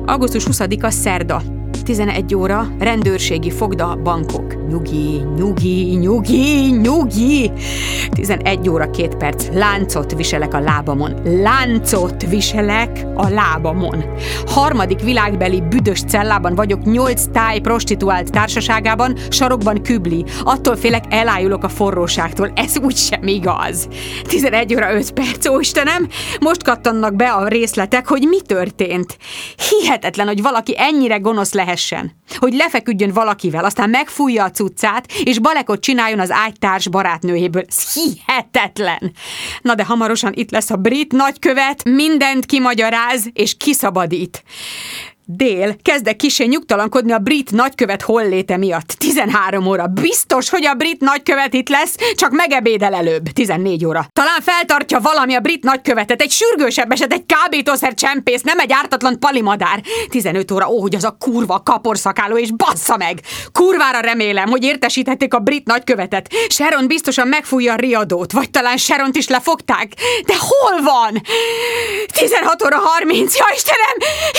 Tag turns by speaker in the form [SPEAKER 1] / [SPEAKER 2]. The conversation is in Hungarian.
[SPEAKER 1] Augusztus 20-a szerda. 11 óra, rendőrségi fogda, Bangkok. Nyugi. 11 óra 2 perc. Láncot viselek a lábamon. Harmadik világbeli büdös cellában vagyok, 8 táj prostituált társaságában, sarokban kübli. Attól félek, elájulok a forróságtól. Ez úgysem igaz. 11 óra 5 perc, ó Istenem! Most kattannak be a részletek, hogy mi történt. Hihetetlen, hogy valaki ennyire gonosz lehessen. Hogy lefeküdjön valakivel, aztán megfújja a cuccát, és balekot csináljon az ágytárs barátnőjéből. Ez hihetetlen! Na de hamarosan itt lesz a brit nagykövet, mindent kimagyaráz és kiszabadít. Dél, kezdek kissé nyugtalankodni a brit nagykövet holléte miatt. 13 óra. Biztos, hogy a brit nagykövet itt lesz, csak megebédel előbb. 14 óra. Talán feltartja valami a brit nagykövetet, egy sürgősebb eset, egy kábítószer csempész, nem egy ártatlan palimadár. 15 óra, ó, hogy az a kurva kaporszakáló, és bassza meg! Kurvára remélem, hogy értesítették a brit nagykövetet. Sharon biztosan megfújja a riadót, vagy talán Sharont is lefogták. De hol van? 16 óra 30, ja Istenem!